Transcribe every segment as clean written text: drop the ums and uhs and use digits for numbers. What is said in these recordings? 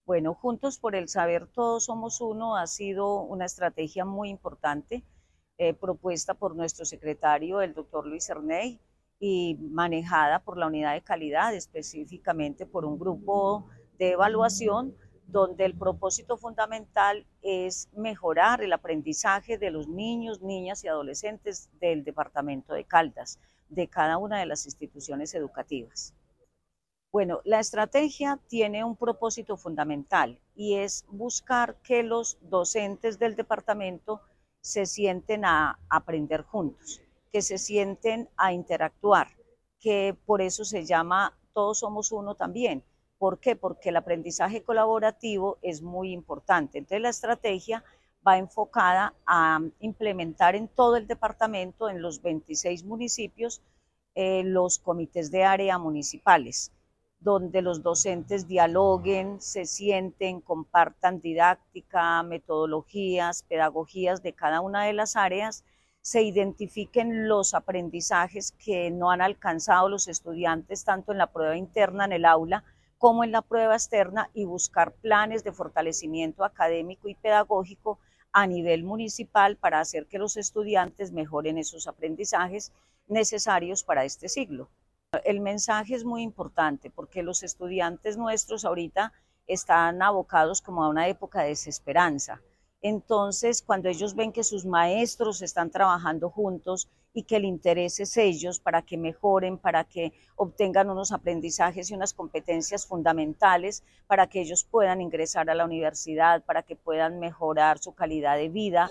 Bueno, Juntos por el Saber Todos Somos Uno ha sido una estrategia muy importante propuesta por nuestro secretario, el doctor Luis Cerney, y manejada por la unidad de calidad, específicamente por un grupo de evaluación donde el propósito fundamental es mejorar el aprendizaje de los niños, niñas y adolescentes del departamento de Caldas, de cada una de las instituciones educativas. Bueno, la estrategia tiene un propósito fundamental y es buscar que los docentes del departamento se sienten a aprender juntos, que se sienten a interactuar, que por eso se llama Todos Somos Uno también. ¿Por qué? Porque el aprendizaje colaborativo es muy importante. Entonces la estrategia va enfocada a implementar en todo el departamento, en los 26 municipios, los comités de área municipales donde los docentes dialoguen, se sienten, compartan didáctica, metodologías, pedagogías de cada una de las áreas, se identifiquen los aprendizajes que no han alcanzado los estudiantes tanto en la prueba interna en el aula como en la prueba externa y buscar planes de fortalecimiento académico y pedagógico a nivel municipal para hacer que los estudiantes mejoren esos aprendizajes necesarios para este siglo. El mensaje es muy importante porque los estudiantes nuestros ahorita están abocados como a una época de desesperanza. Entonces, cuando ellos ven que sus maestros están trabajando juntos y que el interés es ellos para que mejoren, para que obtengan unos aprendizajes y unas competencias fundamentales, para que ellos puedan ingresar a la universidad, para que puedan mejorar su calidad de vida,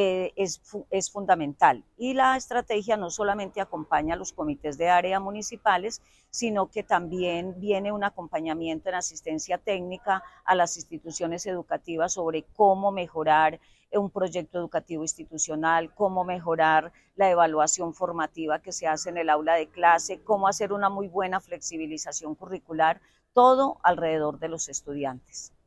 es fundamental. Y la estrategia no solamente acompaña a los comités de área municipales, sino que también viene un acompañamiento en asistencia técnica a las instituciones educativas sobre cómo mejorar un proyecto educativo institucional, cómo mejorar la evaluación formativa que se hace en el aula de clase, cómo hacer una muy buena flexibilización curricular, todo alrededor de los estudiantes.